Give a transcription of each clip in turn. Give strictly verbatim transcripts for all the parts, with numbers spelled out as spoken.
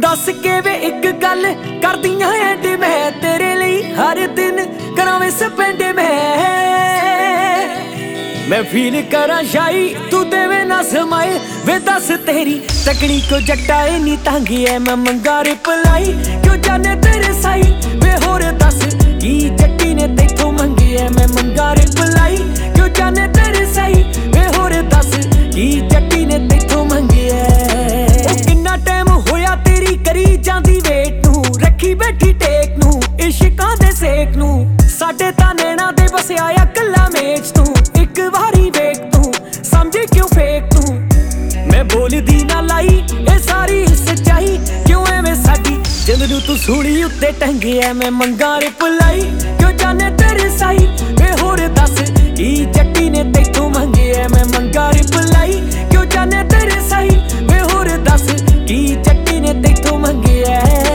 दस के वे एक गल करदियां एंड मैं तेरे लिए हर दिन करा वे स्पेंड मैं मैं फील करा शाई तू देवे ना समाए वे दस तेरी तकनी को जट्टाए नी तांगी है मैं मंगा रिप्लाई क्यों जाने तेरे साई वे होर दस की जट्टी ने तेथों मंगी है मैं मंगा रिप्लाई क्यों जाने तेरे साई वे होर दस की जट्टी ने तेथों मंगी है किन्ना टाइम होया तेरी करी जांदी वेट नू रखी बैठी टेक नू इश्कां दे सेक नू साडे तां नैना दे बसिया आ कल्ला मेच तू एक वारी वेख तू समझे क्यों फेक तू मैं बोलदी ना लाई ए सारी सच्चाई क्यों एवें साडी जिंद नू तू सूली उत्ते टंगे है मैं मंगा रिप्लाई क्यों जाने तेरे साई वे होर दस की जट्टी ने तेथों मंगे है मैं मंगा रिप्लाई क्यों जाने तेरे साई वे होर दस की जट्टी ने तेथों मंगे है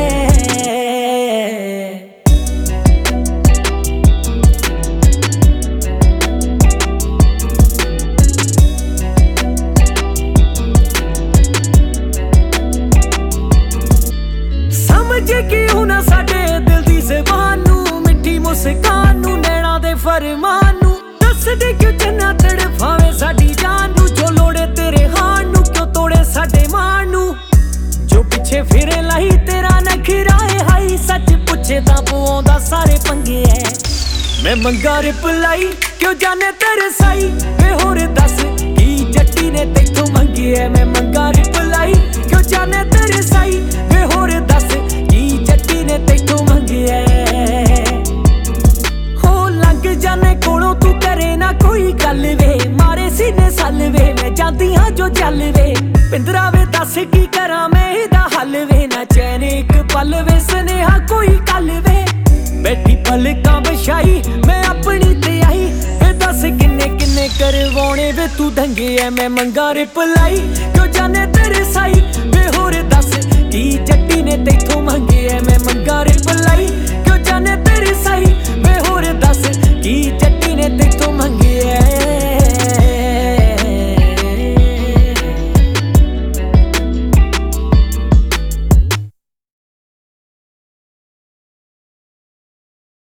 क्यों ना साडे दिल दी ज़बान नू मिठी मुस्कान नू नैना दे फरमान नू दस दे क्यों चन्ना तड़फावे साडी जान नू जो लोड़े तेरे हान नू क्यों तोड़े साडे मान नू जो पिछे फिरे लाई तेरा नखरा है हाई सच पुछे तां पवाउंदा सारे पंगे है मैं मंगा रिप्लाई क्यों जाने तेरे साई वे होर दस की जट्टी ने तेथों मंगी है मैं मंगा रिप्लाई क्यों जाने तेरे साई वे होर दस ने तेथों मंगिया हो लंघ जाने कोलों तू करे ना कोई गल वे मारे सीने सल वे मैं जांदी हां जो जल वे पिंदरा वे दस की करा मैं इहदा हल वे ना चैन एक पल वे सनेहा कोई कल वे बैठी पलकां बछाई मैं अपनी ते आई वे दस किन्ने किन्ने करवाने वे तू दंगे है मैं मंगा रिप्लाई क्यों जाने तेरे